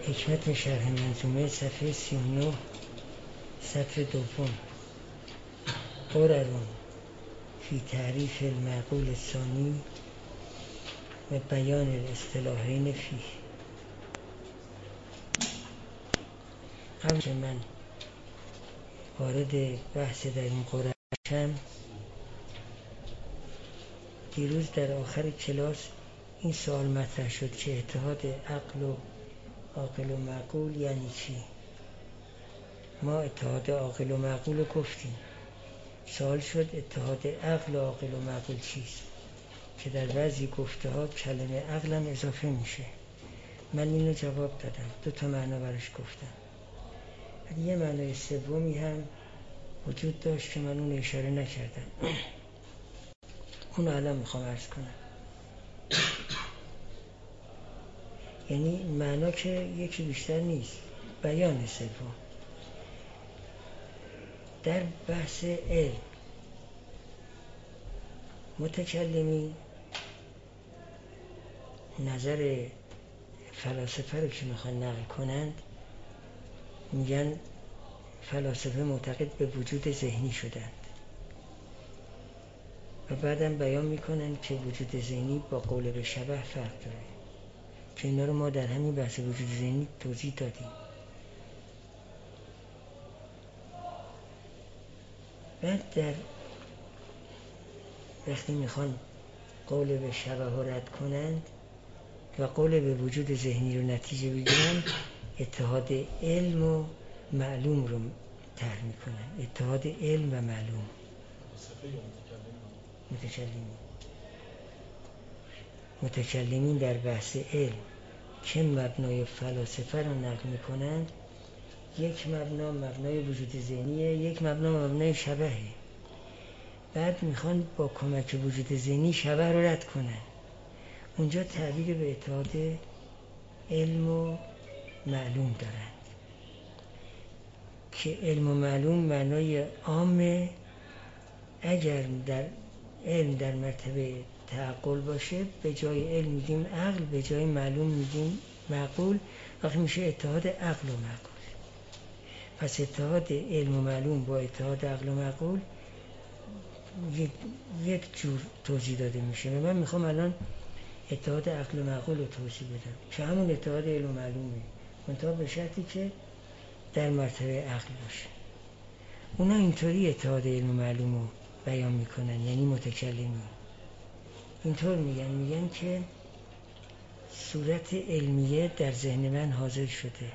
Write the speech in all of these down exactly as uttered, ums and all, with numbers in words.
حکمت شرح منظومه صفحه سی و نه سطر دوم. قررون فی تعریف المعقول الثانی و بیان الاصطلاحین فیه. قبل که من وارد بحث در این قرر شم، دیروز در آخر کلاس این سوال مطرح شد که اتحاد عقل و عاقل و معقول یعنی چی؟ ما اتحاد عاقل و معقول رو گفتیم. سوال شد اتحاد عقل و عاقل و معقول چیست؟ که در بعضی گفته ها کلمه عقل هم اضافه میشه. من اینو جواب دادم، دو تا معنا براش گفتم. ولی یه معنای سومی هم وجود داشت که من اون اشاره نکردم. اون الان میخوام عرض کنم. یعنی معنا که یکی بیشتر نیست، بیان سوم. در بحث علم متکلمین نظر فلاسفه رو که میخوان نقل کنند میگن فلاسفه معتقد به وجود ذهنی شدند و بعدم بیان میکنن که وجود ذهنی با قول به شبه فرق داره، که اینا رو ما در همین بحث وجود ذهنی توضیح دادیم. بعد در وقتی میخوان قول به شبه رو رد کنند و قول به وجود ذهنی رو نتیجه بگیرن، اتحاد علم و معلوم رو طرح میکنن. اتحاد علم و معلوم. متکلمین متکلمین در بحث علم که مبنای فلاسفه رو نقل میکنند، یک مبنا مبنای وجود ذهنیه، یک مبنا مبنای شبهه. بعد میخوان با کمک وجود ذهنی شبه رو رد کنن. اونجا تعبیر به اتحاد علم و معلوم دارند که علم و معلوم معنای عامه. اگر در علم در مرتبه تعقل باشه، به جای علم میگیم عقل، به جای معلوم میگیم معقول. وقتی میشه اتحاد عقل و معقول. پس اتحاد علم و معلوم با اتحاد عقل و معقول یک جور توضیح داده میشه. و من میخوام الان اتحاد عقل و معقول رو توضیح بدم که همون اتحاد علم و معلومه، منتها به شرطی که در مرتبه عقل باشه. اونا اینطوری اتحاد علم و معلوم رو بیان میکنن، یعنی متکلمین اینطور میگن میگن که صورت علمیه در ذهن من حاضر شده،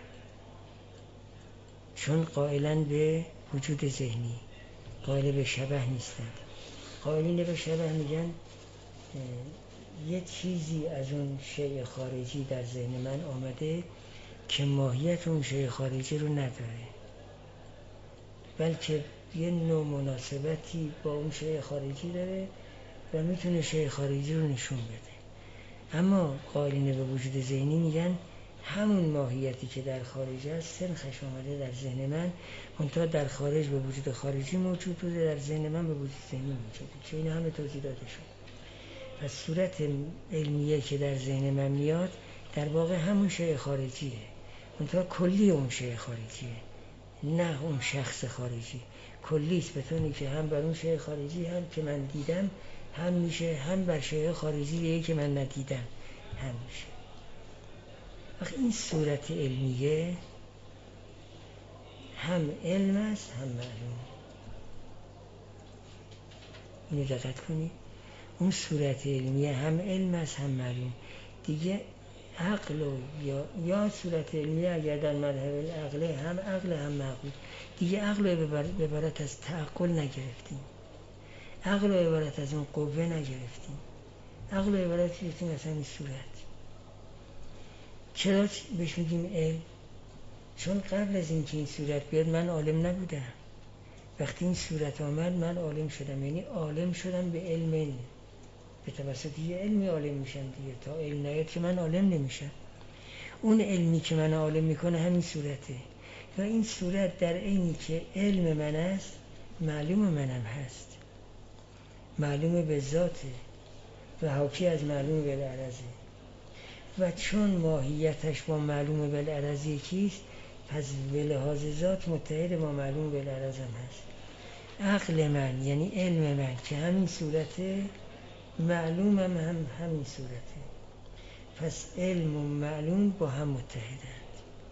چون قائلن به وجود ذهنی، قائل به شبه نیستن. قائلین به شبه میگن یه چیزی از اون شیء خارجی در ذهن من آمده که ماهیت اون شیء خارجی رو نداره، بلکه یه نوع مناسبتی با اون شیء خارجی داره و میتونه شیء خارجی رو نشون بده. اما قائلین به وجود ذهنی میگن همون ماهیتی که در خارج است سنخش آمده در ذهن من، منتها در خارج به وجود خارجی موجود بوده، در ذهن من به وجود ذهنی موجوده، که این همه توضیح داده شد. پس صورت علمیه که در ذهن من میاد در واقع همون شیء خارجیه، منتها کلی اون شیء خارجیه، نه اون شخص خارجی. کلیست به طوری که هم بر اون شیء خارجی هم که من دیدم هم میشه، هم بر شیء خارجی که من ندیدم هم میشه. وقتی این صورت علمیه هم علم است هم معلوم. اینو دقت کنی، اون صورت علمیه هم علم است هم معلوم. دیگه عقل و یا, یا صورت علمیه اگر در مرحله عقله هم عقل هم معقول. دیگه عقل رو به عبارت از تعقل نگرفتیم، عقل رو عبارت از اون قوه نگرفتیم، عقل رو عبارت گرفتیم مثلا این صورت. چرا بهش میگیم علم؟ چون قبل از این که این صورت بیاد من عالم نبودم. وقتی این صورت آمد من عالم شدم، یعنی عالم شدم به علم علم. به توسط یه علمی عالم میشم دیگه. تا علم نیاد که من عالم نمیشم. اون علمی که من عالم میکنه همین صورته، و این صورت در عینی که علم من است معلوم منم هست. معلوم به ذاته و حاکی از معلوم به العرضه. و چون ماهیتش با معلوم بالعرض یکیست، پس به لحاظ ذات متحد با معلوم بالعرض هم هست. عقل من یعنی علم من که همین صورته، معلومم هم همین صورته، پس علم و معلوم با هم متحدند.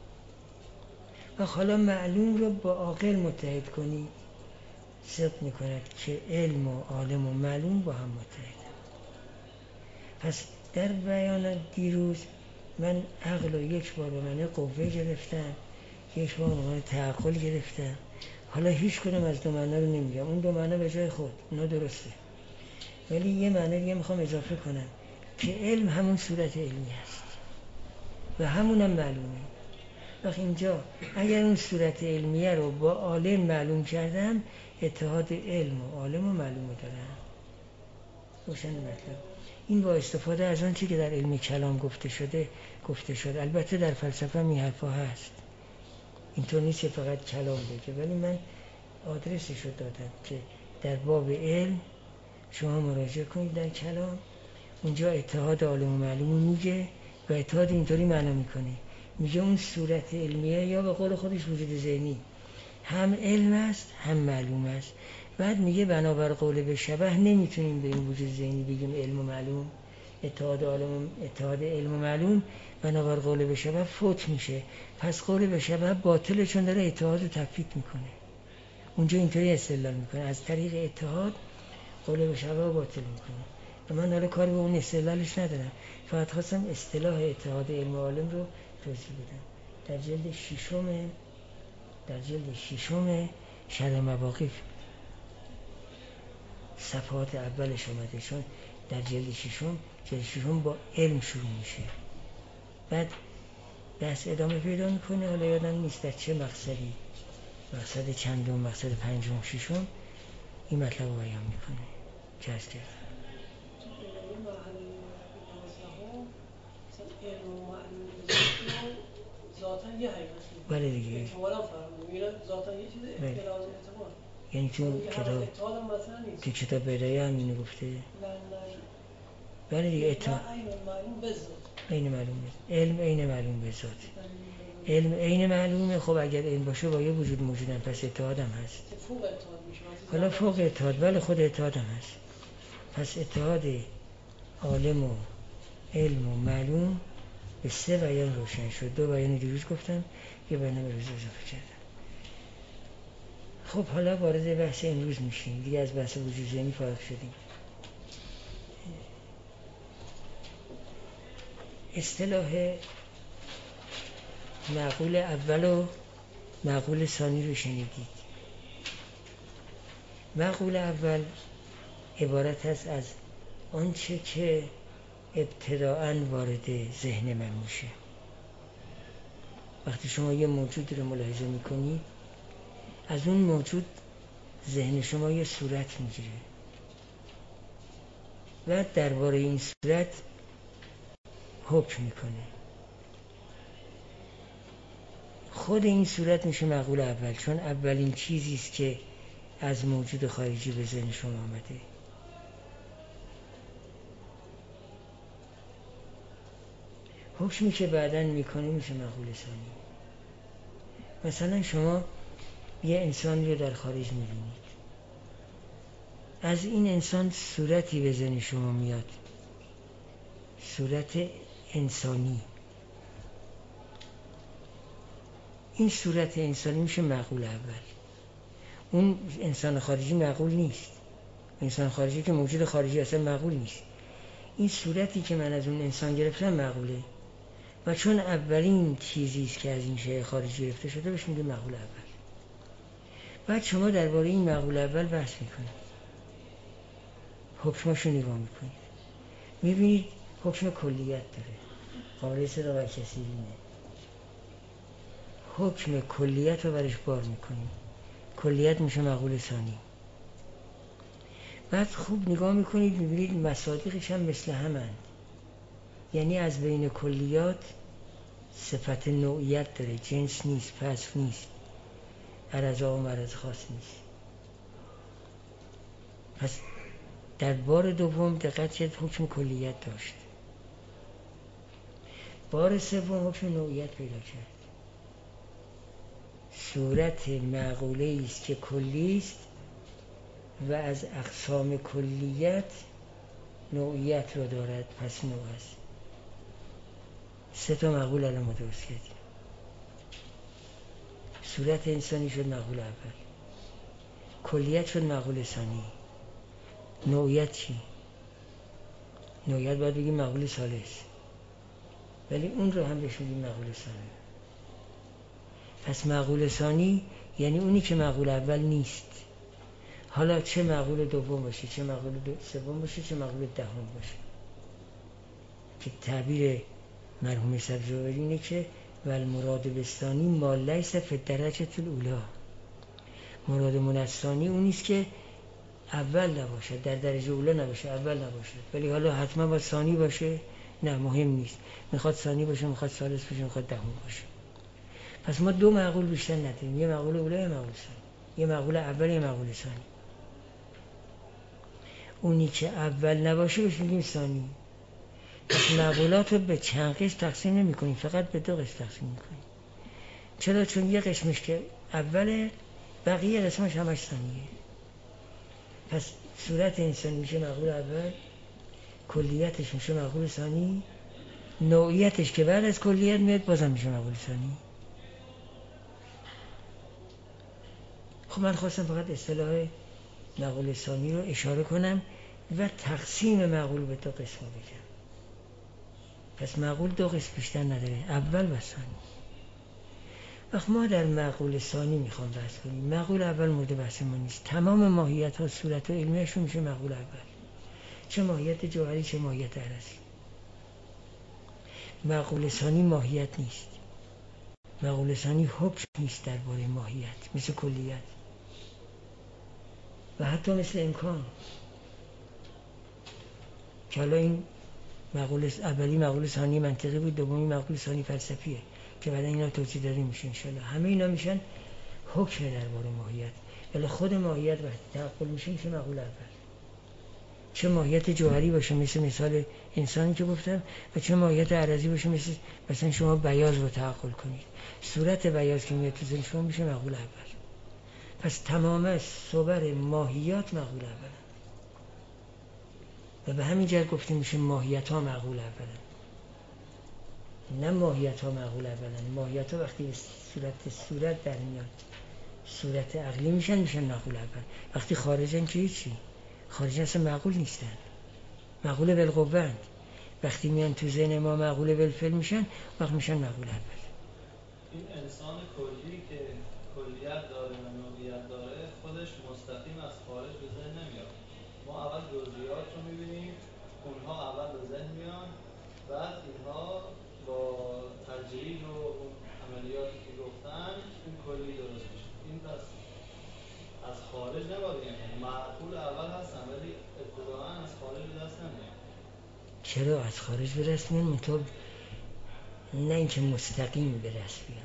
و حالا معلوم رو با عاقل متحد کنی، صدق میکند که علم و عالم و معلوم با هم متحدند. پس در بیان دیروز من عقل رو یک بار به معنی قوه گرفتم، یک بار به معنی تعقل گرفتم. حالا هیچ کدوم از دو معنی رو نمیگم، اون دو معنی به جای خود اونا درسته، ولی یه معنی دیگه میخوام اضافه کنم که علم همون صورت علمی هست و همونم معلومه. وقت اینجا اگر اون صورت علمیه رو با عالم معلوم کردم، اتحاد علم و عالم و معلومه دارم. روشن مطلب. این با استفاده از آن چی که در علم کلام گفته شده گفته شده. البته در فلسفه هم این حرفا هست، اینطور نیست که فقط کلام بگه، ولی من آدرسش رو دادم که در باب علم شما مراجعه کنید در کلام، اونجا اتحاد عالم و معلوم میگه و اتحاد اینطوری معنا میکنه، میگه اون صورت علمیه یا به قول خودش وجود ذهنی هم علم است هم معلوم است. بعد میگه بنابر قول به شبه نمیتونیم به این وجود ذهنی بگیم علم و معلوم، اتحاد عالم اتحاد علم و معلوم بنابر قول به شبه فوت میشه، پس قول به شبه باطله چون داره اتحاد رو تفکیک میکنه. اونجا اینطوری استدلال میکنه از طریق اتحاد قول به شبه باطل میکنه. و من حالا کاری به اون استدلالش ندارم، فقط خواستم اصطلاح اتحاد علم و عالم رو توضیح بدم. در جلد ششم در جلد ششم شرح مواقف صفحات اولش اومده، چون در جلد ششم جلد ششم با علم شروع میشه، بعد بحث ادامه پیدا میکنه. حالا یادم نیست در چه مقصدی، مقصد چندم، مقصد پنجم، ششم این مطلب رو بیان میکنه. جز کرد ذاتاً یه حقیقتی. بله دیگه. احتمالاً فرمود. میگه ذاتاً یه چیز احتمال احتمال. یعنی تو کتاب تو کتاب بدایه هم اینو گفته؟ نه نه. بله دیگه. اتحاد عین معلوم به ذات. عین معلوم به علم عین معلوم به ذات. علم عین معلومه. خب اگر این باشه با یه وجود موجودن، پس اتحاد هم هست. فوق اتحاد میشه. حالا فوق اتحاد، ولی خود اتحاد هم هست. پس اتحاد عالم و علم و معلوم به سه بیان روشن شد. دو بیان دیروز گفتم، یه بیان امروز اضافه کردم. خب حالا وارد بحث امروز میشیم دیگه، از بحث وجود ذهنی فارغ شدیم. اصطلاح معقول اول و معقول ثانی رو شنیدید. معقول اول عبارت است از آنچه که ابتداءً وارد ذهن من میشه. وقتی شما یه موجود رو ملاحظه میکنید، از اون موجود ذهن شما یه صورت میگیره و درباره این صورت حکم میکنه. خود این صورت میشه معقول اول، چون اولین چیزی است که از موجود خارجی به ذهن شما آمده. حکمی که بعداً میکنه میشه معقول ثانی. مثلا شما یه انسانی رو در خارج میبینید، از این انسان صورتی به ذهن شما میاد، صورت انسانی. این صورت انسانی میشه معقول اول. اون انسان خارجی معقول نیست، انسان خارجی که موجود خارجی اصلا معقول نیست. این صورتی که من از اون انسان گرفتم معقوله، و چون اولین چیزی است که از این شیء خارجی گرفته شده بهش میگه معقول اول. بعد شما درباره این معقول اول بحث میکنید، حکماشو نگاه میکنید، میبینید حکم کلیت داره، قابل صدق و کثیرینه. حکم کلیت رو برش بار میکنید، کلیت میشه معقول ثانی. بعد خوب نگاه میکنید میبینید مصادیقش هم مثل همند، یعنی از بین کلیات صفت نوعیت داره، جنس نیست، فصل نیست، عرض عام عرض خاص نیست. پس در بار دوم دقت کرد حکم کلیت داشت. بار سوم حکم نوعیت پیدا کرد. صورت معقوله است که کلی است و از اقسام کلیت نوعیت رو دارد، پس نوع است. سه تا معقول الان ما درست کردیم. صورت انسانی شد معقول اول، کلیت شد معقول ثانی. نوعیت چی؟ نوعیت باید بگیم معقول ثالث، ولی اون رو هم بهش میگیم معقول ثانی. پس معقول ثانی یعنی اونی که معقول اول نیست. حالا چه معقول دوم باشه، چه معقول سوم باشه، چه معقول دهم باشه، که تعبیر مرحوم سبزواری اینه که والمراد بالثانی ما لیس فی الدرجة الاولی. مراد من از ثانی اونیست که اول نباشه، در درجه اولی نباشه، اول نباشه. ولی حالا حتما با ثانی باشه؟ نه، مهم نیست. میخواد ثانی باشه، میخواد ثالث باشه، میخواد دهم باشه. پس ما دو معقول بیشتر نداریم، یه معقول اولی، یه معقول ثانی. یه معقول اول، یه معقول ثانی. اونی که اول نباشه بهش میگیم ثانی. پس معقولات رو به چند قسم تقسیم نمی کنیم، فقط به دو قسم تقسیم میکنیم. چرا؟ چون یه قسمش که اوله، بقیه قسمش همش ثانیه. پس صورت انسانی میشه معقول اول، کلیتش میشه معقول ثانی، نوعیتش که بعد از کلیت میاد بازم میشه معقول ثانی. خب من خواستم فقط اصطلاح معقول ثانی رو اشاره کنم و تقسیم معقول به دو قسم بگم. پس معقول دو قسم بیشتر نداره، اول و ثانی. وقت ما در معقول ثانی میخوام بحث کنیم. معقول اول مورد بحث ما نیست. تمام ماهیت ها، صورت و علمیش رو میشه معقول اول، چه ماهیت جوهری چه ماهیت عرضی. معقول ثانی ماهیت نیست. معقول ثانی حکم نیست درباره ماهیت، مثل کلیت و حتی مثل امکان، که حالا این معقول اولی معقول ثانی منطقی بود، دومی معقول ثانی فلسفیه که بعدا اینا توضیح داده میشه انشالله. همه اینا میشن حکم درباره ماهیت، ولی خود ماهیت وقتی تعقل میشه میشه معقول اول. چه ماهیت جوهری باشه مثل مثال انسانی که گفتم، و چه ماهیت عرضی باشه مثل مثلا شما بیاض رو تعقل کنید. صورت بیاض که میاد تو ذهن شما میشه معقول اول. پس تمام صور ماهیات معقول اول و به همین جهت گفتیم میشه ماهیت ها معقول اول، نه ماهیت ها معقول اولن. ماهیت ها وقتی به صورت صورت در میاد، صورت عقلی میشن میشن معقول اول. وقتی خارجن که هیچی، خارجن اصلا معقول نیستن، معقول بالقوه. وقتی میان تو ذهن ما معقول بالفعل میشن، وقت میشن معقول اول. این انسان کلی که کلیت داره و نوعیت داره خودش مستقیم از خارج به ذهن نمیاد. ما اول جزئیات رو میبینیم، اونها اول به ذهن میان، بعد اینها با تجریب و عملیاتی که گفتن این کلی درست میشه. این پس از خارج نباید، یعنی معقول اول هستن ولی ابتداعا از خارج به دست نمیاد. چرا از خارج به دست میان؟ منطقه نه اینکه مستقیم به دست بیان،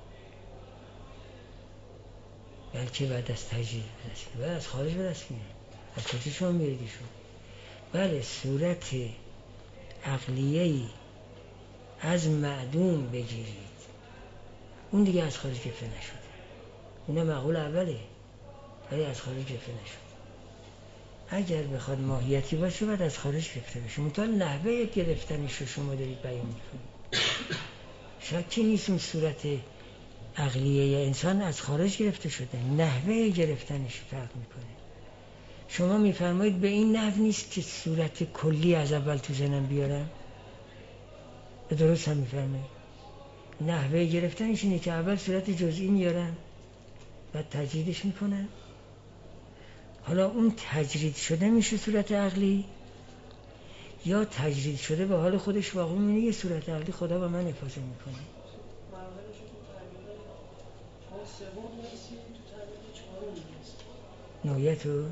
بلکه بعد از تجریب به دست بیان. از خارج به دست میان. از کجا شما میریدیشون؟ بله، صورت عقلیه‌ای از معدوم بگیرید، اون دیگه از خارج گرفته نشده. اون معقول اوله ولی از خارج گرفته نشده. اگر بخواد ماهیتی باشه باید از خارج گرفته بشه. منتها نحوه گرفتنش رو شما دارید بیان میکنید. شکی نیست اون صورت عقلیه انسان از خارج گرفته شده، نحوه گرفتنش فرق میکنه. شما میفرمایید به این نحو نیست که صورت کلی از اول تو ذهنم بیارم، به درست هم میفرمایید. نحوه گرفتنش اینه که اول صورت جزئی میارم بعد تجریدش میکنم. حالا اون تجرید شده میشه صورت عقلی، یا تجرید شده به حال خودش واقع میمونه یه صورت عقلی خدا با من حفاظت میکنه. نوعیت رو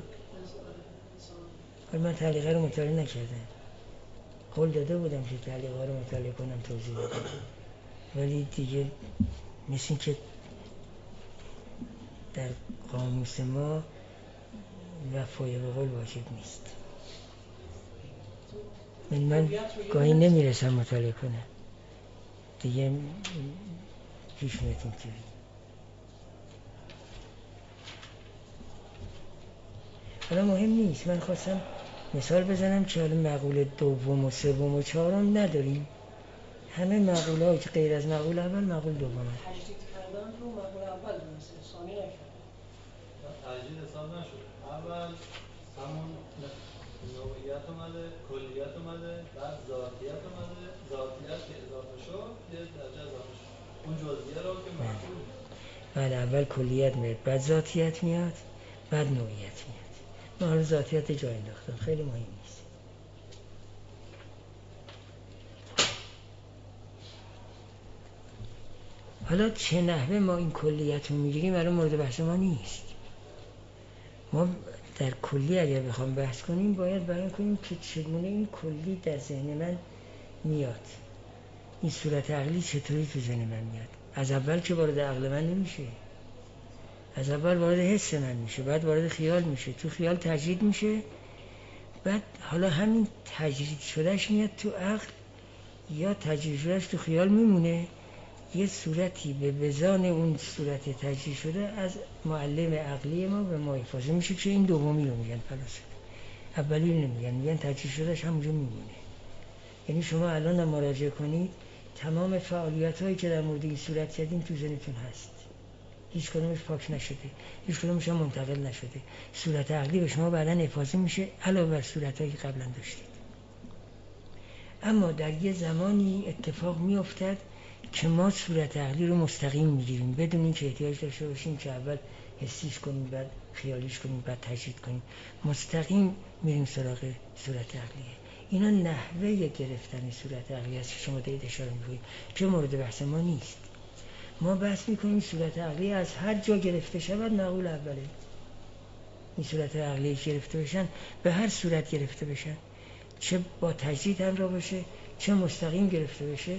من تعلیقه رو مطالعه نکردم، قول داده بودم که تعلیقه رو مطالعه کنم توضیح بدم، ولی دیگه مثل این که در قاموس ما وفای به قول واجب نیست. من, من گاهی نمیرسم مطالعه کنم. دیگه پیش میتون که حالا مهم نیست. من خواستم مثال بزنم که حالا مقوله دوم و سوم و چهارم نداریم، همه مقوله ها که غیر از مقول اول مقول دوم هم. تجدید کردن رو مقول اول دونسته، ثانی نکردن. تجدید حساب نشد. اول همون نوعیت اومده، کلیت اومده، بعد ذاتیت اومده، ذاتیت که اضافه شد، یه درجه اضافه شد. اون جزئیه رو که مقول. بعد اول کلیت میاد، بعد ذاتیت میاد، بعد نوعیت میاد. من حالا ذاتیت جای انداختم، خیلی مهم نیست. حالا چه نحوه ما این کلیت رو میگیریم الان مورد بحث ما نیست. ما در کلی اگر بخوام بحث کنیم باید بیان کنیم که چگونه این کلی در ذهن من میاد، این صورت عقلی چطوری تو ذهن من میاد. از اول که وارد عقل من نمیشه، از اول وارد حس من میشه، بعد وارد خیال میشه، تو خیال تجدید میشه، بعد حالا همین تجدید شدهش میاد تو عقل یا تجدید شدهش تو خیال میمونه، یه صورتی به بزان اون صورت تجدید شده از معلم عقلی ما به ما افاضه میشه که این دومی رو میگن فلاسفه، اولی رو نمیگن، میگن تجدید شدهش همونجا میمونه. یعنی شما الان مراجعه کنید تمام فعالیت هایی که در مورد این صورت کردیم تو ذهنتون هست، هیچ کدومش پاک نشده، هیچ کدومش هم منتقل نشده، صورت عقلی به شما بعداً افاضه میشه علاوه بر صورتایی که قبلا داشتید. اما در یه زمانی اتفاق میافتد که ما صورت عقلی رو مستقیم میگیریم بدون اینکه احتیاج داشته باشیم که اول حسیش کنیم، بعد خیالیش کنیم، بعد تجدید کنیم، مستقیم میریم سراغ صورت عقلیه. اینا نحوه گرفتن صورت عقلی است که شما دارید اشاره میکنید که مورد بحث ما نیست. ما بحث میکنیم صورت عقلی از هر جا گرفته شود مقول اوله. این صورت عقلی گرفته بشن به هر صورت گرفته بشن، چه با تجدید همراه باشه چه مستقیم گرفته بشه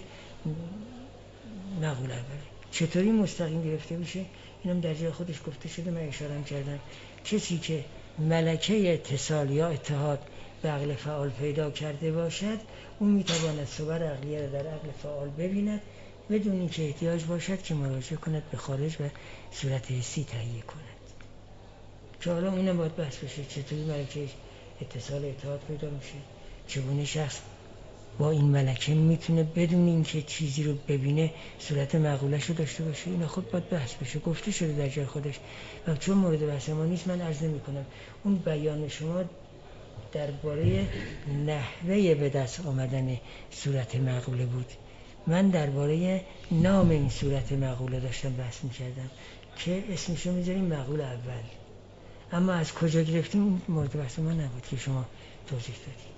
مقول اوله. چطوری مستقیم گرفته بشه اینم در جای خودش گفته شده، من اشاره کردم. کسی که ملکه اتصال یا اتحاد به عقل فعال پیدا کرده باشد اون میتواند صور عقلیه را در عقل فعال ببیند بدون اینکه احتیاج باشد که مراجعه کند به خارج و صورت حسی تهیه کند. که حالا اینم باید بحث بشه چطوری ملکه اتصال اتحاد پیدا میشه، چگونه شخص با این ملکه میتونه بدون اینکه چیزی رو ببینه صورت معقولش رو داشته باشه. اینا خود باید بحث بشه، گفته شده در جای خودش و چون مورد بحث ما نیست من عرض نمی‌کنم. اون بیان شما درباره نحوه به دست آمدن صورت معقوله بود، من درباره نام این صورت معقوله داشتم بحث می‌کردم که اسمشو می‌ذاریم معقول اول. اما از کجا گرفتیم اون مورد بحث ما نبود که شما توضیح دادید.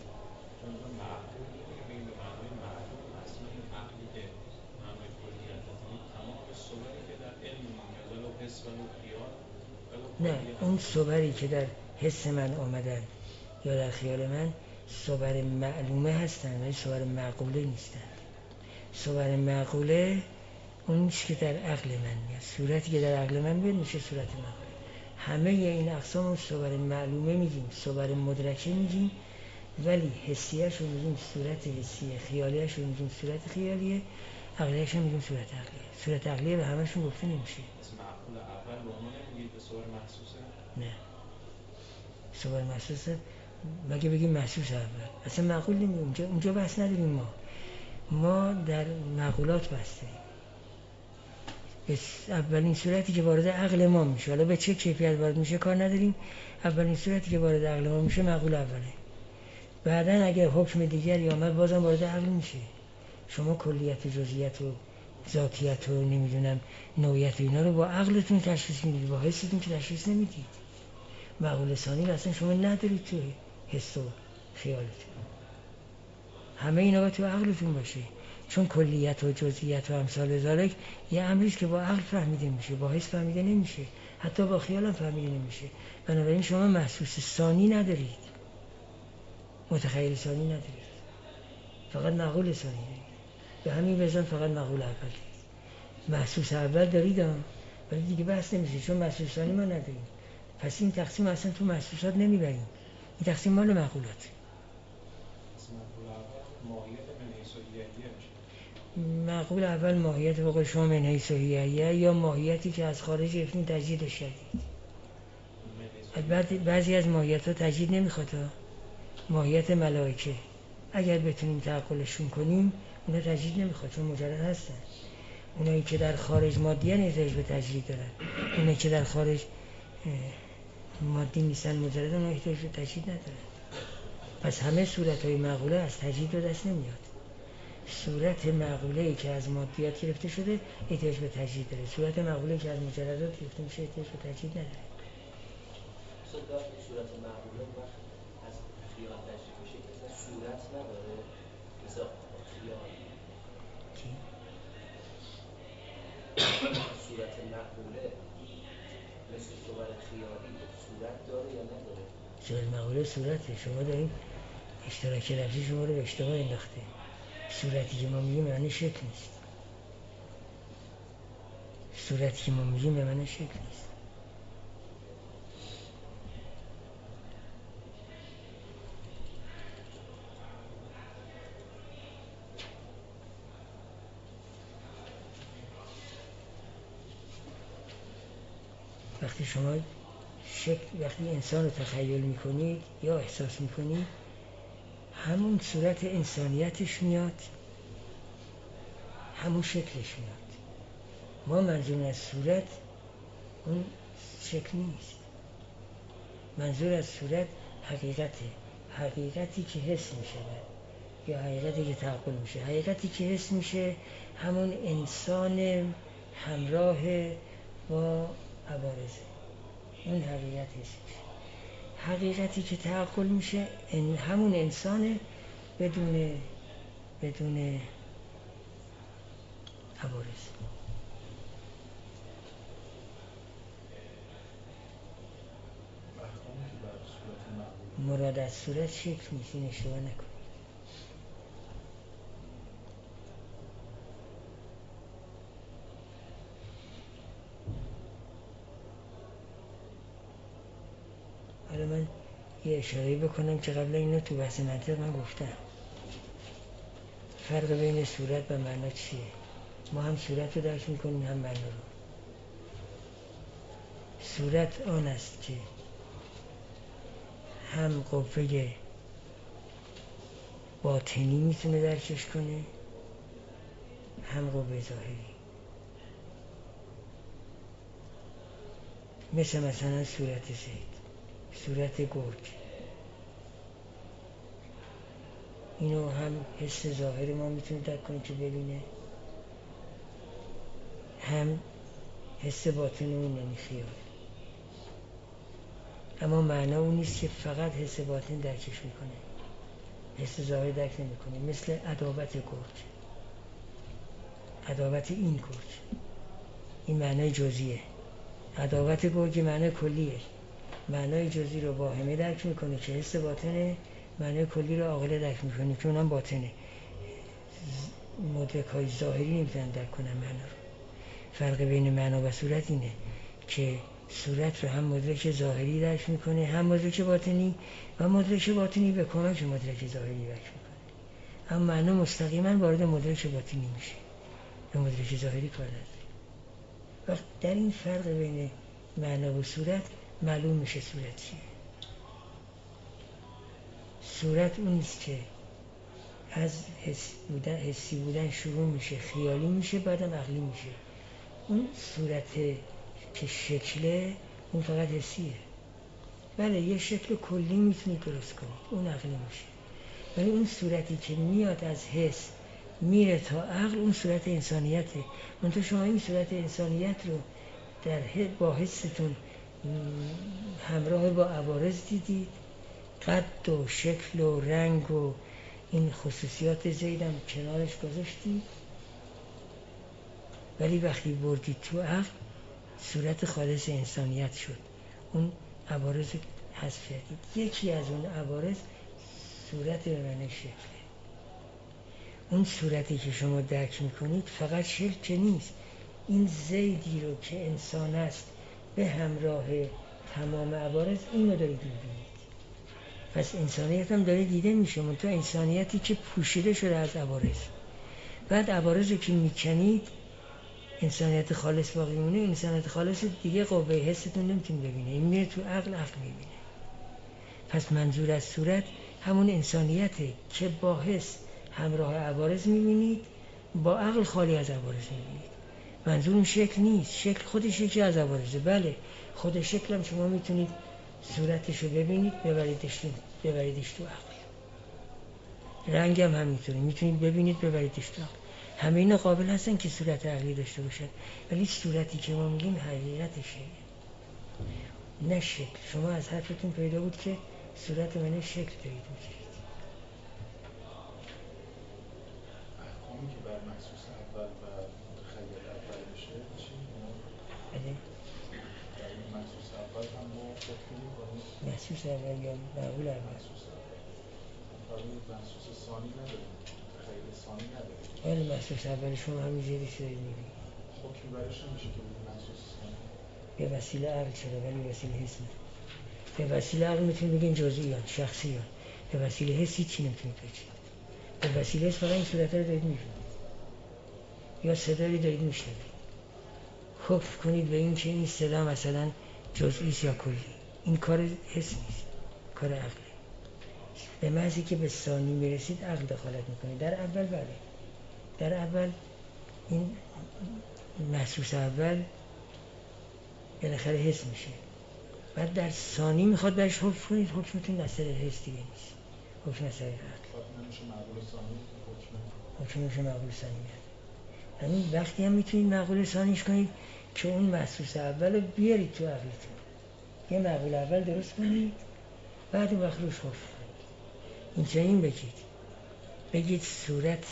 نه، اون صوری که در حس من آمدن یا در خیال من صور معلومه هستن ولی صور معقوله نیستن. صور معقوله اون چیزی که در عقل من میاد، صورتی که در عقل من میاد میشه صورت معقوله. همه این اقسام اون صور معلومه میگیم، صور مدرکه میگیم، ولی حسیه‌اش رو میگیم صورت حسیه، خیالیش رو میگیم صورت خیالیه، عقلیش رو میگیم صورت عقلیه. صورت عقلیه به همشون گفته نمیشه. معقول اول رو ما نمیگید به صور محسوسه؟ نه، صور محسوسه مگه بگیم محسوس اول اصلا معقول نمیگیم. اونجا اونجا بحث نداریم. ما ما در معقولات بحث داریم. اولین صورتی که وارد عقل ما میشه، حالا به چه کیفیت وارد میشه کار نداریم، اولین صورتی که وارد عقل ما میشه معقول اوله. بعدن اگر حکم دیگری آمد بازم وارد عقل میشه. شما کلیت و جزئیات و ذاتیت و نمیدونم نوعیت و اینا رو با عقلتون تشخیص میدید، با حستون که تشخیص نمیدید. معقول ثانی اصلا شما ندارید تو حس و خیالتون، همه اینا باید تو عقلتون باشه، چون کلیت و جزئیات و امثال ذالک یه امریست که با عقل فهمیده میشه، با حس فهمیده نمیشه، حتی با خیال هم فهمیده نمیشه. بنابراین شما محسوس ثانی ندارید، متخیل ثانی ندارید، فقط معقول ثانی دارید. به همین وزن فقط معقول اول دارید. محسوس اول دارید هم ولی دیگه بحث نمیشه چون محسوس ثانی ما نداریم. پس این تقسیم اصلا تو محسوسات نمیبریم، این تقسیم مال معقولات. معقول اول ماهیت فوق شما من حیث هیه یا ماهیتی که از خارج گرفتین تجدیدش کردید. بعد بعضی از ماهیت ها تجدید نمیخواد ها. ماهیت ملائکه اگر بتونیم تعقلشون کنیم اونا تجدید نمیخواد چون مجرد هستن. اونایی که در خارج مادیان احتیاج به تجدید دارن، اونایی که در خارج مادی نیستن مجرد اونها احتیاج به تجدید ندارن. پس همه صورت های معقوله از تجدید به دست نمیاد. صورت معقوله‌ای که از مادیات گرفته شده احتیاج به تجدید داره. صورت معقوله‌ای که از مجردات گرفته میشه احتیاج به تجدید نداره. صورت معقوله وقت از خیال تشریف بشه که صورت نداره مثلا خیال چی؟ صورت معقوله مثل صور خیالی صورت داره یا نداره؟ صورت معقوله صورته. شما داریم اشتراک لفظی شما رو به اشتباه انداخته. صورتی که ما میگیم معنی شکل نیست. صورتی که ما میگیم به معنی شکل نیست. وقتی شما شکل وقتی انسان رو تخیل میکنید یا احساس میکنید همون صورت انسانیتش میاد، همون شکلش میاد. ما منظور از صورت اون شکل نیست. منظور از صورت حقیقته. حقیقتی که حس میشه یا حقیقتی که تعقل میشه. حقیقتی که حس میشه همون انسان همراه با عوارضه. اون حقیقت حس میشه. حقیقتی که تعقل میشه ان همون انسان بدون بدون عوارض. مراد از صورت شکل نیست. این اشتباه نکن. حالا من یه اشاره بکنم که قبل اینو تو بحث منطق من گفتم. فرق بین صورت و معنا چیه؟ ما هم صورت رو درک میکنیم هم معنا رو. صورت آن است که هم قوه باطنی میتونه درکش کنه هم قوه ظاهری. مثل مثلا صورت زید، صورت گرگ، اینو هم حس ظاهر ما میتونه درک کنه که ببینه، هم حس باطن اون یعنی خیال. اما معنا اون نیست که فقط حس باطن درکش میکنه، حس ظاهر درک نمیکنه. مثل عداوت گرگ، عداوت این گرگ، این معنای جزئیه. عداوت گرگ معنای کلیه. معنای جزئی رو واهمه درک میکنه که حس باطنه، معنای کلی رو عاقله درک میکنه که اونم باطنه. مدرک های ظاهری نمیتونن درک کنن معنا رو. فرق بین معنا و صورت اینه که صورت رو هم مدرک ظاهری درک میکنه هم مدرک باطنی و مدرک باطنی به کمک مدرک ظاهری درک میکنه. اما معنا مستقیما وارد مدرک باطنی میشه، به مدرک ظاهری کار نداره. وقت در این فرق بین معنا و صورت معلوم میشه صورت چیه. صورت اون نیست که از حس بودن، حسی بودن شروع میشه، خیالی میشه، بعدم عقلی میشه. اون صورت که شکله اون فقط حسیه. بله یه شکل کلی میتونی درست کنی، اون عقلی میشه. ولی اون صورتی که میاد از حس میره تا عقل اون صورت انسانیته. منتها شما این صورت انسانیت رو در با حستون همراه با عوارض دیدید، قد و شکل و رنگ و این خصوصیات زیدم کنارش گذاشتید، ولی وقتی بردید تو عقل صورت خالص انسانیت شد. اون عوارض حذف کردید. یکی از اون عوارض صورت به معنی شکله. اون صورتی که شما درک میکنید فقط شکل که نیست، این زیدی رو که انسان است به همراه تمام عوارض این رو دارید میبینید. پس انسانیت هم داره دیده میشه، منتها انسانیتی که پوشیده شده از عوارض. بعد عوارض رو که میکنید انسانیت خالص باقی مونه. انسانیت خالص دیگه قوه حستون نمیتونه ببینه، این میره تو عقل، عقل میبینه. پس منظور از صورت همون انسانیته که با حس همراه عوارض میبینید، با عقل خالی از عوارض میبینید. منظور اون شکل نیست، شکل خودش یکی از عوارضه. بله خود شکل هم شما میتونید صورتش رو ببینید ببریدش تو ببریدش تو عقل. رنگ هم همینطوره، میتونید ببینید ببریدش تو عقل. همه اینا قابل هستن که صورت عقلی داشته باشن، ولی صورتی که ما میگیم حقیقتشه نه شکل. شما از حرفتون پیدا بود که صورت منه شکل دارید میگیرید. احکامی که بر محسوس اول و متخیل اول بشه چی؟ بله در این محسوس اول هم ما حکمی میکنیم؟ محسوس اول یا معقول اول؟ محسوس اول. برای محسوس ثانی نداریم، متخیل ثانی نداریم. ولی محسوس اول شما همین زیری شده میبینید. حکمی برش نمیشه که بود محسوس ثانی. به وسیله عقل چرا، ولی وسیله حس نیست. به وسیله عقل میتونید بگین جزئیات شخصیات، به وسیله حس هیچی نمیتونید بگید. به وسیله حس فقط این صورت رو دارید میبینید یا صدایی دارید میشنوید. حکم کنید به این که این صدا مثلا جزئی یا کلی، این کار حس نیست، کار عقله. به محضی که به ثانی میرسید عقل دخالت میکنه. در اول بله، در اول این محسوس اول بالاخره حس میشه، بعد در ثانی میخواد برش حکم کنید، حکمتون اثر حس دیگه نیست، حکم اثر عقل. نمیشه معقول ثانی حکم حکم میشه معقول ثانی میاد. همین وقتی هم میتونید معقول ثانیش کنید که اون محسوس اول رو بیارید تو عقلتون، یه معقول اول درست کنید، بعد وقت روش حکم کنید. این چنین بگید بگید صورت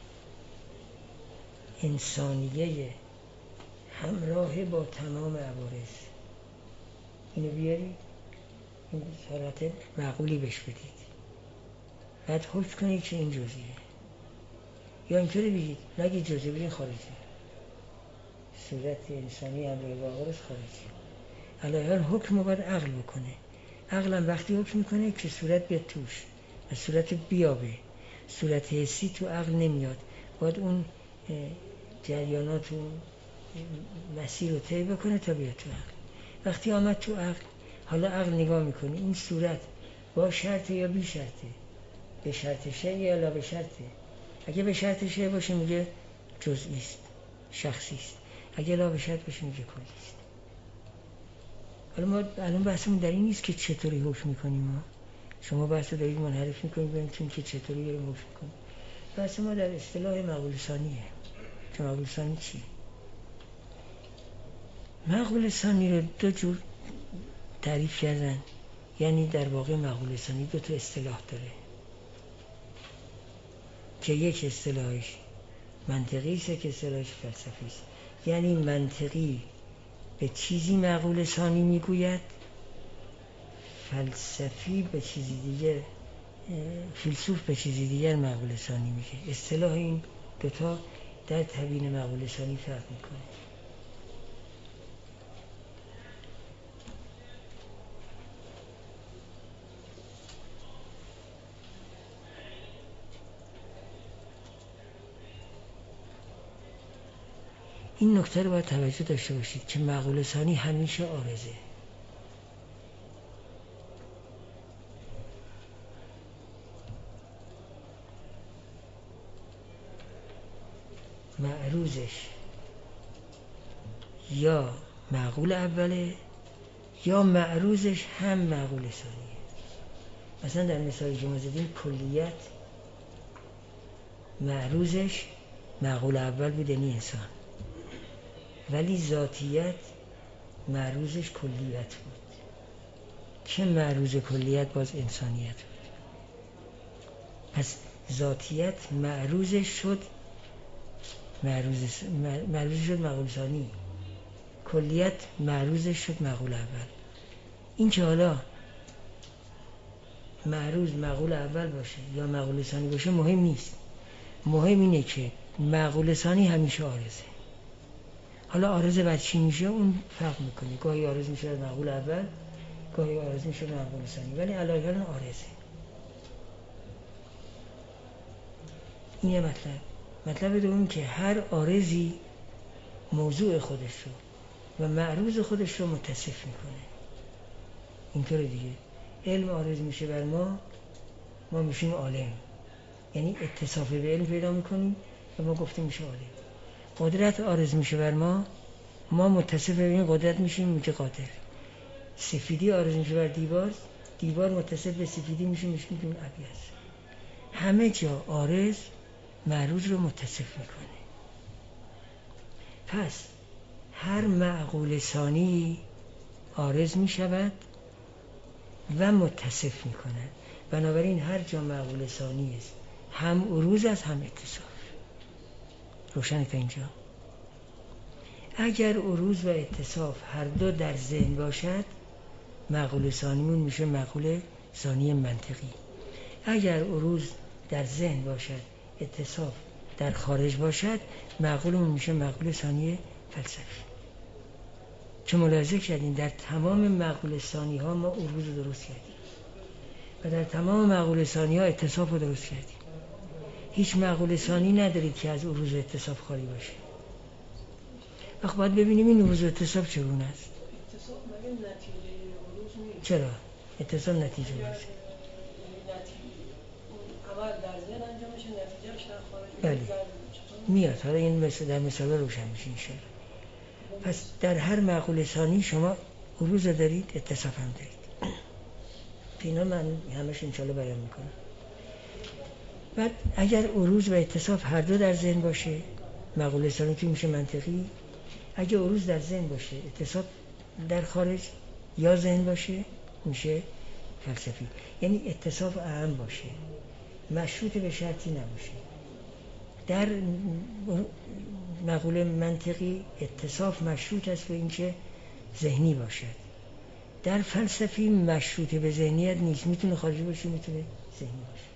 انسانیه همراه با تمام عوارض، اینو بیارید این حالت معقولی بهش بدید، بعد حکم کنید که این جزئیه. یا اینطوری بگید نگید جزئی، بگید خارجی. صورت انسانی همراه با عوارض خارجی. علاوه بر حکم رو باید عقل بکنه. عقل هم وقتی حکم میکنه که صورت بیاد توش و صورت بیابه. صورت حسی تو عقل نمیاد، باید اون جریانات و مسیر رو طی بکنه تا بیاد تو عقل. وقتی آمد تو عقل، حالا عقل نگاه میکنه این صورت با شرط یا بی شرطه، به شرط شیء یا لا به شرطه. اگه به شرط شیء باشه میگه جزئی است، شخصی است. اگه لا به شرط باشه میگه کلی است. حالا ما الان بحثمون در این نیست که چطوری حکم میکنیم. ما شما بحث رو دارید منحرف میکنید به اینکه که چطوری داریم حکم میکنیم. بحث ما در اصطلاح معقول ثانیه. که معقول ثانی چیه؟ معقول ثانی رو دو جور تعریف کردن، یعنی در واقع معقول ثانی دو تا اصطلاح داره که یک اصطلاحش منطقی است، یک اصطلاحش فلسفی است. یعنی منطقی به چیزی معقول ثانی میگوید، فلسفی به چیزی دیگر، فیلسوف به چیزی دیگر معقول ثانی میگه. اصطلاح این دوتا در تبیین معقول ثانی فرق میکنه. این نکته رو باید توجه داشته باشید که معقول ثانی همیشه عارضه. معروضش یا معقول اوله یا معروضش هم معقول ثانیه. مثلا در مثالی که ما زدیم کلیت معروضش معقول اول بود، یعنی انسان، ولی ذاتیت معروضش کلیت بود که معروض کلیت باز انسانیت بود. پس ذاتیت معروضش شد معروض معروض شد معقول ثانی، کلیت معروضش شد معقول اول. این که حالا معروض معقول اول باشه یا معقول ثانی باشه مهم نیست، مهم اینه که معقول ثانی همیشه عارضه. حالا عارضه بعد چی میشه اون فرق میکنه، گاهی عارض میشه معقول اول، گاهی عارض میشه معقول ثانی، ولی علاوه عارضه. اینه مطلب. مطلب دوم که هر عارضی موضوع خودش رو و معروض خودش رو متصف میکنه. اینطور دیگه علم عارض میشه بر ما، ما میشیم عالم، یعنی اتصاف به علم پیدا میکنیم و ما گفتیم میشه عالم. قدرت عارض میشه بر ما، ما متصف به این قدرت میشیم میگه قادر. سفیدی عارض میشه بر دیوار، دیوار متصف به سفیدی میشه میشه میگیم ابیض. همه جا عارض معروض رو متصف میکنه. پس هر معقول ثانی عارض میشود و متصف میکند. بنابراین هر جا معقول ثانی است هم عروض است هم اتصاف. روشنه تا اینجا؟ اگر عروض و اتصاف هر دو در ذهن باشد، معقول ثانیمون میشه معقول ثانی منطقی. اگر عروض در ذهن باشد، اتصاف در خارج باشد، معقولمون میشه معقول ثانی فلسفی. چه ملاحظه کردین در تمام معقول ثانی ها ما عروض رو درست کردیم و در تمام معقول ثانی ها اتصاف رو درست کردیم. هیچ معقول ثانی ندارید که از عروض و اتصاف خالی باشه. وقت باید ببینیم این عروض و اتصاف چگونه است. اتصاف مگه نتیجه عروض نیست؟ چرا؟ اتصاف نتیجه عروض. نتیجه عمل در ذهن انجام میشه، نتیجهش در خارج بله میاد. حالا این مثل در مثال روشن میشه انشاءالله. پس در هر معقول ثانی شما عروض دارید، اتصاف هم دارید. اینا من همش انشاءالله بیان میکنم. بعد اگر عروض و اتصاف هر دو در ذهن باشه، معقول ثانی که میشه منطقی. اگر عروض در ذهن باشه، اتصاف در خارج یا ذهن باشه، میشه فلسفی. یعنی اتصاف اهم باشه، مشروط به شرطی نباشه. در معقول منطقی اتصاف مشروط است به اینکه ذهنی باشد. در فلسفی مشروط به ذهنیت نیست، میتونه خارجی باشه میتونه ذهنی باشه.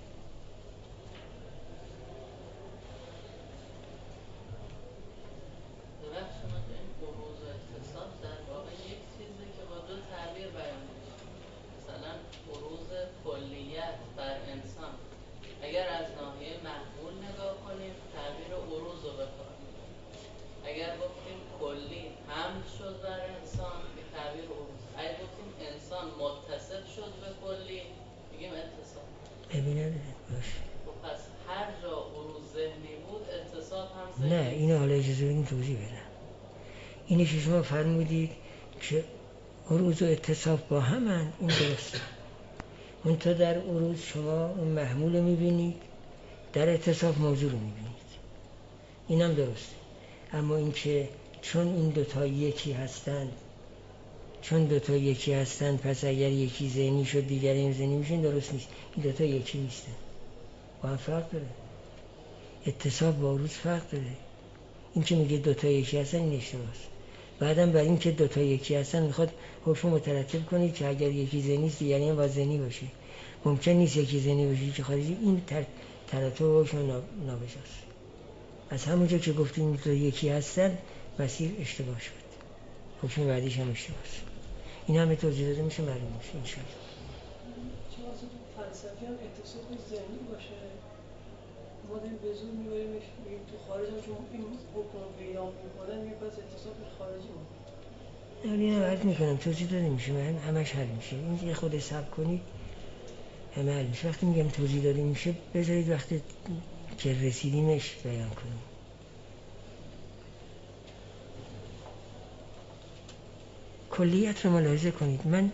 اگر از ناحیه معقول نگاه کنیم تعبیر عروض رو بکنیم، اگر گفتیم کلی حمل شد بر انسان به تعبیر عروض، اگر گفتیم انسان متصف شد به کلی میگیم اتصاف. ببینید باشه. خب پس هر جا عروض ذهنی بود اتصاف هم ذهنی. نه اینو حالا اجازه بدین توضیح بدم. اینی که شما فرمودید که عروض و اتصاف با همن، این درسته. اون تا در عروض شما اون محمول رو میبینید، در اتصاف موضوع رو میبینید، اینم درسته. اما اینکه چون این دوتا یکی هستند چون دوتا یکی هستند پس اگر یکی ذهنی شد دیگری هم ذهنی میشن، درست نیست. این دوتا یکی نیستن، با هم فرق داره. اتصاف با عروض فرق داره. این که میگه دوتا یکی هستن این اشتباهه. بعدم بر این که دوتا یکی هستن میخواد حکم مترتب کنید که اگر یکی ذهنی است دیگری هم باید ذهنی باشه. ممکن نیست یکی ذهنی باشه که خارجی. این تر ترتب حکم نابجاست. از همونجا که گفتیم دو یکی هستن مسیر اشتباه شد، حکم بعدیش هم اشتباه است. این همه توضیح داده میشه معلوم میشه ان شاء الله. چه واسه تو فلسفی هم اتصاف ذهنی باشه، ما داریم به زور میبریم میگیم تو خارج هم چون این حکم پیدا میکنه میگیم پس اتصاف خارجی بود. نه اینو عرض میکنم توضیح داده میشه، همش حل میشه. این یه خود صبر کنید همه حل میشه. وقتی میگم توضیح داده میشه بذارید وقتی که رسیدیمش بیان کنیم. کلیت رو ملاحظه کنید. من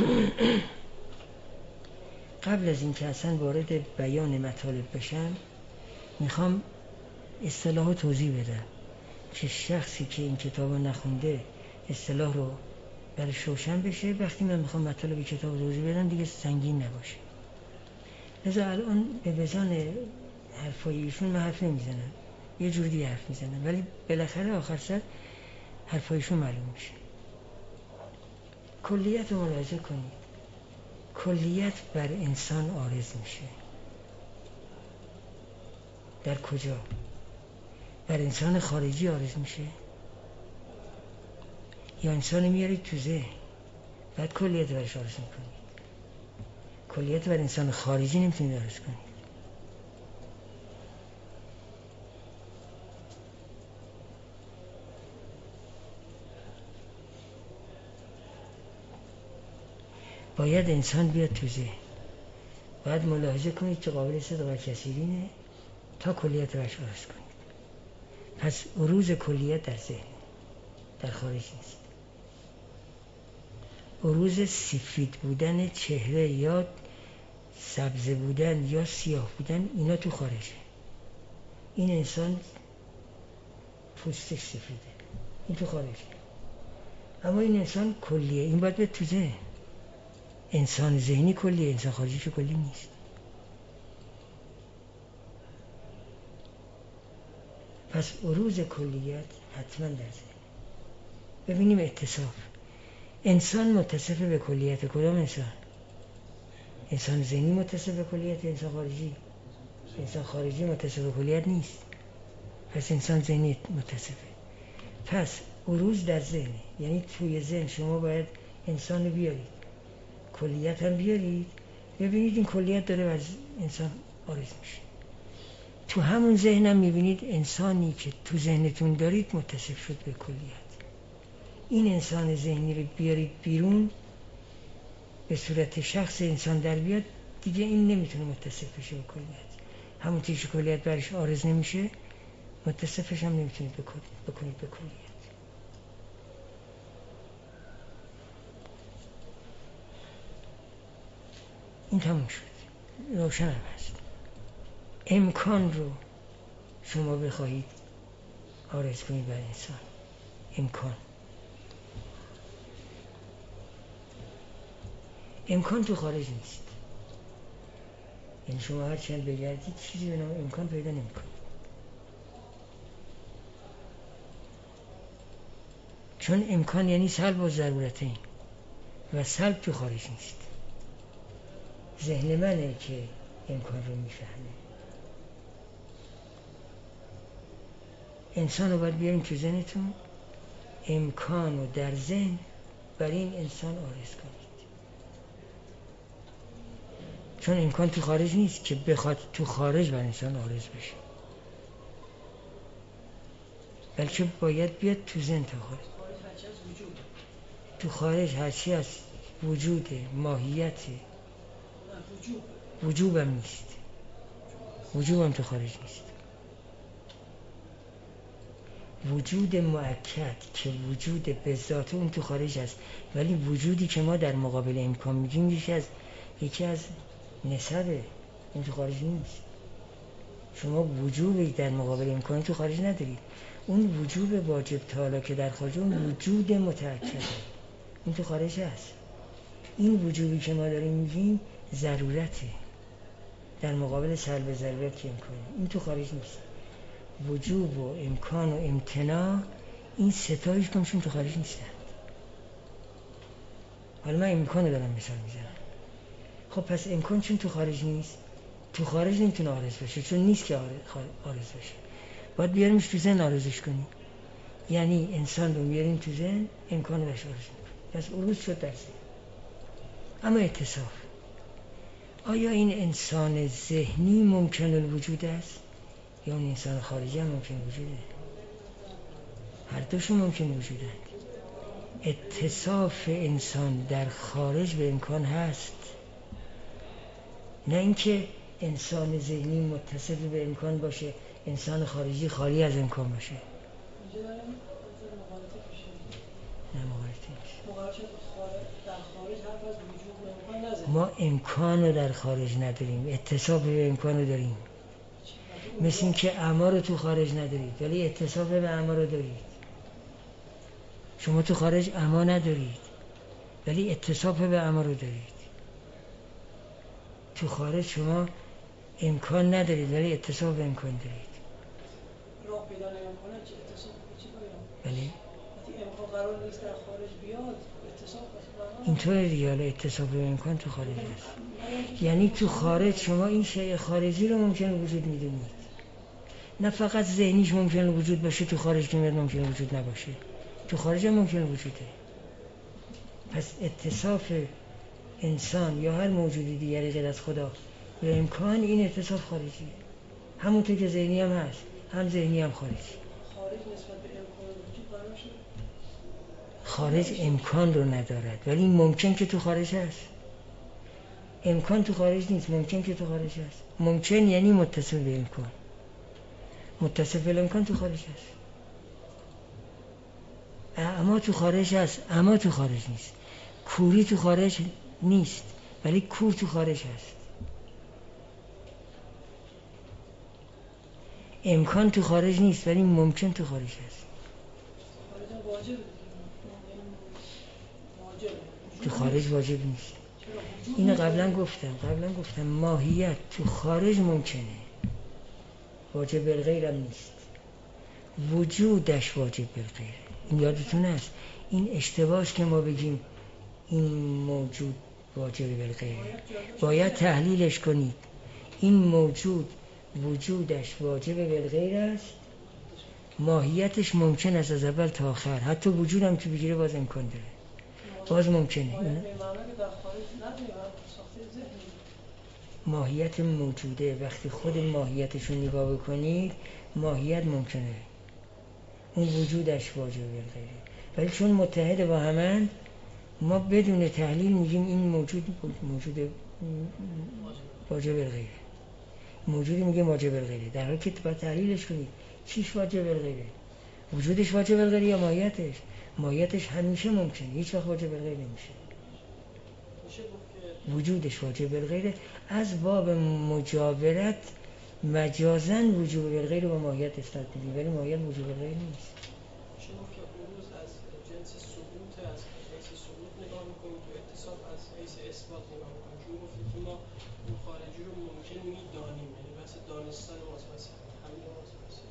قبل از این که اصلا وارد بیان مطالب بشم میخوام اصطلاح رو توضیح بدم که شخصی که این کتاب رو نخونده اصطلاح رو برش روشن بشه. وقتی من میخوام مطالب کتاب رو توضیح بدم دیگه سنگین نباشه. لذا الان به بزن حرفای ایشون من حرف نمیزنم، یه جور دیگه حرف میزنم، ولی بالاخره آخر سر حرفایشون معلوم میشه. کلیت رو ملاحظه کنید. کلیت بر انسان عارض میشه. در کجا؟ بر انسان خارجی عارض میشه یا انسان میارید تو ذهن بعد کلیت برش عارض میکنید؟ کلیت بر انسان خارجی نمیتونید عارض کنید. باید انسان بیاد تو ذهن. باید ملاحظه کنید که قابل صدق کثیرینه تا کلیت رو اشعارش کنید. پس عروض کلیت در ذهن، در خارج نیست. عروض سفید بودن چهره یا سبز بودن یا سیاه بودن اینا تو خارجه. این انسان پوستش سفیده، این تو خارجه. اما این انسان کلیه، این باید به تو ذهن. انسان ذهنی کلیه، انسان خارجی که کلی نیست. پس عروض کلیت حتما در ذهن. ببینیم اتصاف. انسان متصف به کلیت کدام انسان؟ انسان ذهنی متصف به کلیت، انسان خارجی. انسان خارجی متصف به کلیت نیست. پس انسان ذهنی متصفه. پس عروض در ذهن، یعنی توی ذهن شما باید انسان رو بیارید، کلیت هم بیارید، ببینید این کلیت داره و از انسان عارض میشه. تو همون ذهن هم میبینید انسانی که تو ذهنتون دارید متصف شد به کلیت. این انسان ذهنی رو بیارید بیرون، به صورت شخص انسان در بیاد، دیگه این نمیتونه متصف بشه به کلیت. همون تیش کلیت برش عارض نمیشه، متصفش هم نمیتونید بکنید به کلیت. این تموم شد، روشن هم هست. امکان رو شما بخواهید عارض کنید بر انسان، امکان امکان تو خارج نیست. یعنی شما هر چند بگردید چیزی به نام امکان پیدا نمی‌کنید. چون امکان یعنی سلب و ضرورتین و سلب تو خارج نیست. ذهن منه که امکان رو میفهمه. انسان رو باید بیاریم تو ذهنتون، امکان رو در ذهن بر این انسان عارض کنید. چون امکان تو خارج نیست که بخواد تو خارج بر انسان عارض بشه، بلکه باید بیاد تو ذهن تا خارج. تو خارج هرچی از وجود، ماهیت، وجوبم نیست. وجوبم تو خارج نیست. وجود مؤکد که وجود به ذات اون تو خارج است، ولی وجودی که ما در مقابل امکان میگیم یکی از یکی از نسبه، این تو خارج نیست. شما وجودی در مقابل امکان تو خارج ندارید. اون وجود واجب تعالی که در خارج، اون وجود متأکده، این تو خارج هست. این وجودی که ما داریم میگیم ضرورته در مقابل سلب ضرورت که امکانه، این تو خارج نیست. وجوب و امکان و امتناع، این ستایش کمشون تو خارج نیستن. حالا من امکانو دارم مثال میزنم. خب پس امکان چون تو خارج نیست، تو خارج نمیتونه عارض بشه، چون نیست که عارض بشه. باید بیاریمش تو ذهن عارضش کنیم. یعنی انسان رو بیاریم تو ذهن، امکانو بهش عارض کنیم. پس عروض شد در ذهن. اما اتصاف، آیا این انسان ذهنی ممکن الوجود است یا اون انسان خارجی هم ممکن وجوده؟ هر دوشون ممکن وجودند. اتصاف انسان در خارج به امکان هست، نه اینکه انسان ذهنی متصف به امکان باشه، انسان خارجی خالی از امکان باشه. نه مغالطه نیست. ما امکان رو در خارج نداریم، اتصاف به امکان رو داریم. مثل این که اعما رو تو خارج ندارید ولی اتصاف به اعما رو دارید. شما تو خارج اعما ندارید ولی اتصاف به اعما رو دارید. تو خارج شما امکان ندارید ولی اتصاف به امکان دارید. راه پیدا نمی‌کنه چه اتصاف به چی باید؟ بله. وقتی امکان قرار نیست در خارج بیاد، اتصاف واسه اینطوره دیگه. حالا اتصاف به امکان تو خارج است. یعنی تو خارج شما این شیء خارجی رو ممکنه وجود می‌دونید. نه فقط ذهنیش ممکنه وجود باشه، تو خارج که میاد ممکنه وجود نباشه. تو خارج هم ممکنه وجوده. پس اتصاف انسان یا هر موجودی دیگری غیر از خدا به امکان، این اتصاف خارجیه. همونطور که ذهنی هم هست، هم ذهنی هم خارجی. خارج نسبت به امکان وجود قرار شد. خارج امکان رو ندارد ولی ممکن که تو خارج هست. امکان تو خارج نیست، ممکن که تو خارج هست. ممکن یعنی متصل به امکان، متصل به امکان تو خارج هست. اما تو خارج هست، اما تو خارج نیست. کوری تو خارج نیست ولی کور تو خارج هست. امکان تو خارج نیست ولی ممکن تو خارج هست. تو خارج واجب نیست. اینو قبلا گفتم قبلا گفتم ماهیت تو خارج ممکنه، واجب بالغیر هم نیست. وجودش واجب بالغیره. این یادتون هست. این اشتباهش که ما بگیم این موجود واجب بالغیره. باید تحلیلش کنید. این موجود وجودش واجب بالغیر است، ماهیتش ممکن است از اول تا آخر. حتی وجود هم که بگیره باز امکان داره، باز ممکنه. ماهیت موجوده وقتی خود ماهیتش رو نگاه بکنید ماهیت ممکنه، اون وجودش واجب بالغیره. ولی چون متحد با همند ما بدون تحلیل میگیم این موجود موجود واجب بالغیره، موجودی میگه واجب بالغیره، در حالی که باید تحلیلش کنید. چیش واجب بالغیره؟ وجودش واجب بالغیره یا ماهیتش؟ ماهیتش همیشه ممکنه، هیچ وقت واجب بالغیره نمیشه. وجودش واجب بالغیره از باب مجاورت مجازاً وجوب بالغیره با ماهیت استدلال، ولی ماهیت وجوب بالغیره نیست. میشه گفت که بروز از جنس ثبوت، از جنس ثبوت نگاه میکنیم، تو اتصال از حیث اثبات نگاه میکنیم. چون گفتیم که ما اون خارجی رو ممکن میدانیم، یعنی بحث دانستن ماست، بحث همین ماست.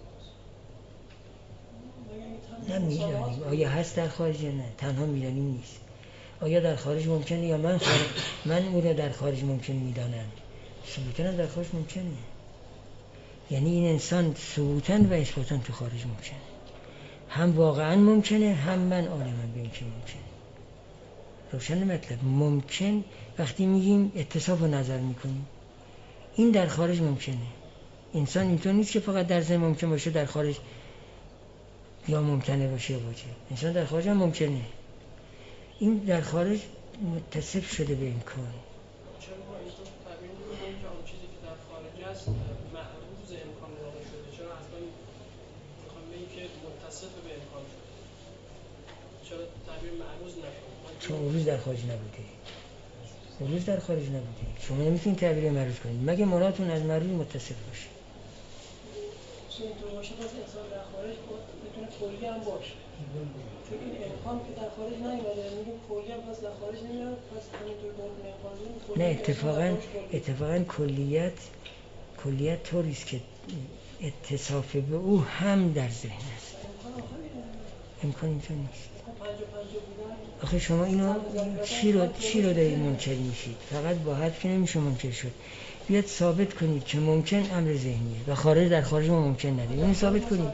نه میدانیم آیا هست در خارج یا نه، تنها میدانیم نیست. آیا در خارج ممکنه یا من خارج من اون رو در خارج ممکن میدانم. ثبوتاً در خارج ممکنه، یعنی این انسان ثبوتاً و اثباتاً تو خارج ممکنه. هم واقعاً ممکنه، هم من عالمم به این که ممکنه. روشن مطلب. ممکن وقتی میگیم اتصاف رو نظر میکنیم، این در خارج ممکنه. انسان اینطور نیست که فقط در ذهن ممکن باشه، در خارج یا ممکنه باشه باشه. انسان در خارج هم ممکنه. این در خارج متصف شده به امکان. چرا ما اینطور تعبیر می‌کنیم که اون چیزی که در خارج است معروض امکان واقع شده؟ چرا اصلا می‌خوام بگیم که متصف به امکان شده؟ چرا تعبیر معروض نکنیم؟ چون اون روز در خارج نبوده. اون روز در خارج نبوده. شما نمیتونید تعبیر معروض کنید مگه مرادتون از معروض متصف باشه. اینطور باشه باز انسان در خارج میتونه کلی هم باشه، چون این امکان که در خارج نیومده، میگه کلی هم پس در خارج نمیاد، پس همینطور به اون امکان نه اتفاقا اتفاقا کلیت کلیت طوریست که اتصاف به او هم در ذهن است. امکان اینطور نیست. آخه شما اینو چی رو چی رو دارید منکر میشید؟ فقط با حد که نمیشه منکر شد. بیاد ثابت کنید که ممکن امر ذهنیه و خارج در خارج ما ممکن نداره. اینو ثابت کنید.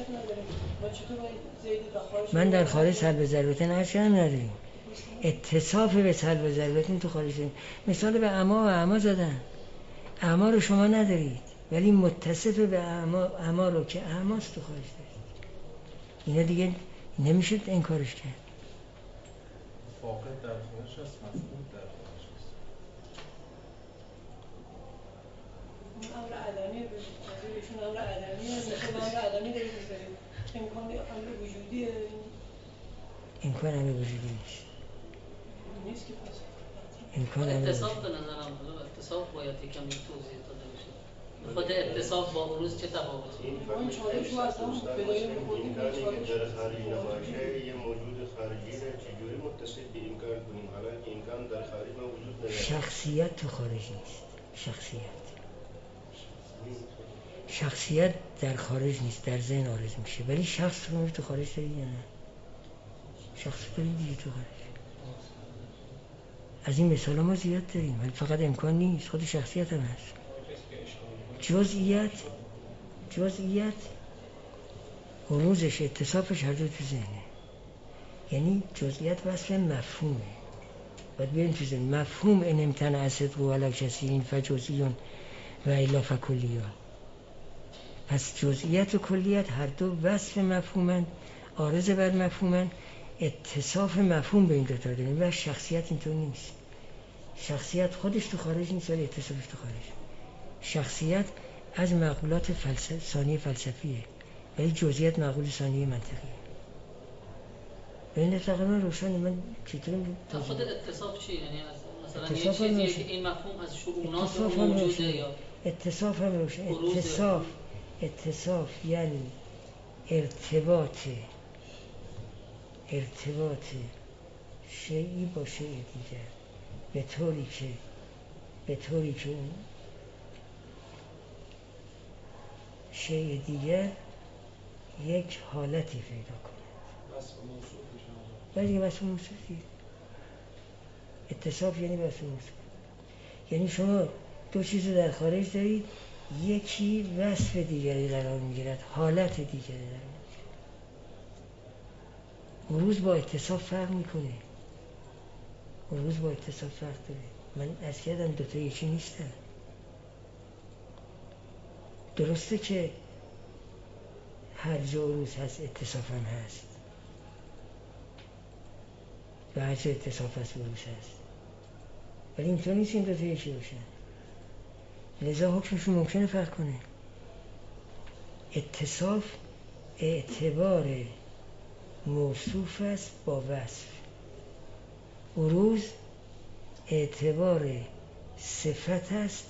من در خارج سلب ضرورتن ارشد نداریم. اتصاف به سلب ضرورتن تو خارج داریم. مثال به اما و اما زدن. اما رو شما ندارید ولی متصف به اما اما رو که اماست تو خارج دارید. اینا دیگه نمیشه انکارش کرد. فاقد در خارج است، مفقود در خارج است. امر عدمی بهشون امر عدمی هست، مثل امر عدمی دارید می‌ذارید. امکان امر وجودیه. امکان امر وجودی نیست. نیست که پس. امکان امر اتصاف به نظرم حالا اتصاف باید یکم توضیح داده بشه. خود اتصاف با عروض چه تفاوتی؟ این چالش رو اصلا بدایه می‌کنیم که چالش در خارج نباشه یه موجود خارجی را چجوری متصل به امکان کنیم حالا که امکان در خارج ما وجود نداره. شخصیت تو خارج نیست. شخصیت شخصیت در خارج نیست، در ذهن عارض میشه. ولی شخص رو تو خارج دارید یا نه؟ شخص دارید دیگه تو خارج. از این مثال ما زیاد داریم ولی فقط امکان نیست، خود شخصیت هم هست. جزئیات جزئیات عروضش اتصافش هر دو تو ذهنه. یعنی جزئیات وصف مفهومه. باید بیاریم تو ذهن. مفهوم ان امتنع صدق و علی کثیر فجزئیون و الا فکلیون. پس جزئیات و کلیت هر دو وصف مفهومن، عارض بر مفهومن، اتصاف مفهوم به این دوتا داریم و شخصیت اینطور نیست. شخصیت خودش تو خارج نیست ولی اتصافش تو خارج. شخصیت از معقولات فلسفه ثانی فلسفیه ولی جزئیات معقول ثانی منطقیه. این تقریبا روشنه. من چطور خود اتصاف چیه؟ یعنی مثلا یه اتصاف چیزیه روشن. که این مفهوم از شؤونات اتصاف هم موجوده روشن. یا اتصاف هم روشن. بروز اتصاف اتصاف یعنی ارتباط ارتباط شیئی با شیء دیگر به طوری که به طوری که اون شیء دیگر یک حالتی پیدا کنه. وصف موصوف میشه. ولی وصف موصوفی اتصاف یعنی وصف موصوف. یعنی شما دو چیز در خارج دارید، یکی وصف دیگری قرار میگیرد، حالت دیگری قرار میگیرد. بروز با اتصاف فرق میکنه. بروز با اتصاف فرق داره. من عرض کردم دوتا یکی نیستن. درسته که هر جا عروض هست اتصاف هم هست و هر جا اتصاف هست عروض هست، ولی اینطور نیست این دوتا یکی باشن. لذا حکمشون ممکنه فرق کنه. اتصاف اعتبار موصوف است با وصف، عروض اعتبار صفت است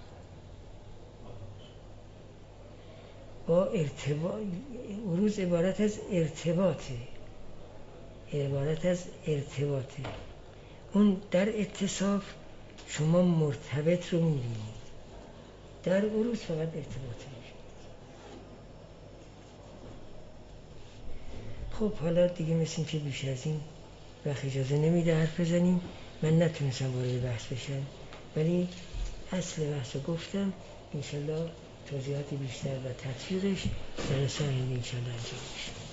با ارتباط. عروض عبارت از ارتباطه عبارت از ارتباطه اون در اتصاف شما مرتبط رو می‌بینید، در عروض فقط ارتباطه. خب حالا دیگه مثل این که بیش از این وقت اجازه نمیده حرف بزنیم. من نتونستم وارد بحث بشم ولی اصل بحث رو گفتم. انشالله توضیحات بیشتر و تطبیقش در سال انشالله انجام میشه.